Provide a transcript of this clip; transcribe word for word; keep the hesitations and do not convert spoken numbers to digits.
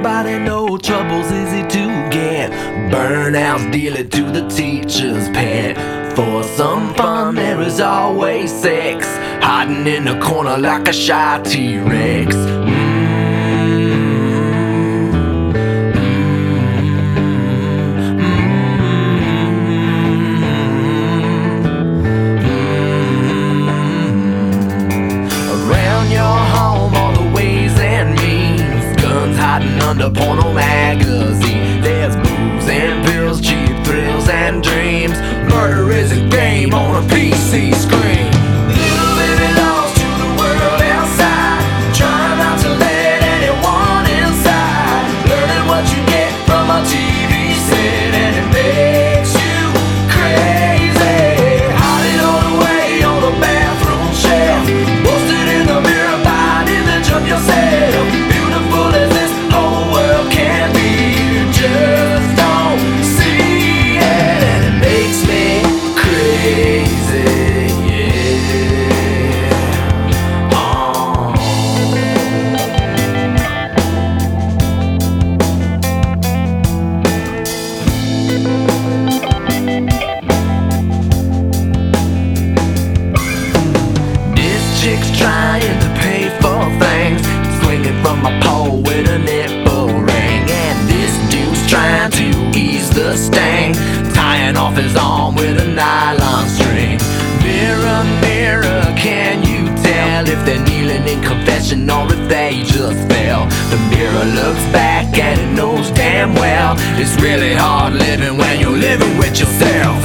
everybody know trouble's easy to get. Burnouts deal it to the teacher's pet. For some fun there is always sex, hiding in the corner like a shy T-Rex. Under porno magazine, there's booze and pills, cheap thrills and dreams. Murder is a game on a P C screen. Little baby lost to the world outside, trying not to let anyone inside. Learning what you get from a T V set, and it makes you crazy. Hide it all away on the bathroom shelf, posted in the mirror by an image of yourself. Beautiful as this whole world can be, you just don't see it, and it makes me crazy, yeah. Oh. This chick's trying to pay for things, swinging from a pole with a nipple ring. And this dude's trying to ease the sting, tying off his arm with a nylon string. Mirror, mirror, can you tell if they're kneeling in confession or if they just fell? The mirror looks back and it knows damn well it's really hard living when you're living with yourself.